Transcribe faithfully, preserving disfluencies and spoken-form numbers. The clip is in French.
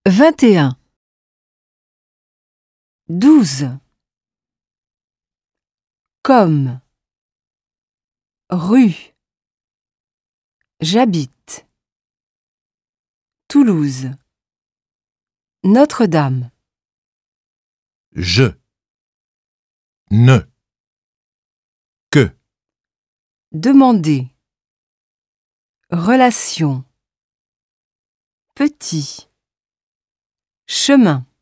vingt et un. douze. Comme. Rue. J'habite. Toulouse. Notre-Dame. Je. Ne. Que. Demander. Relation. Petit. Chemin.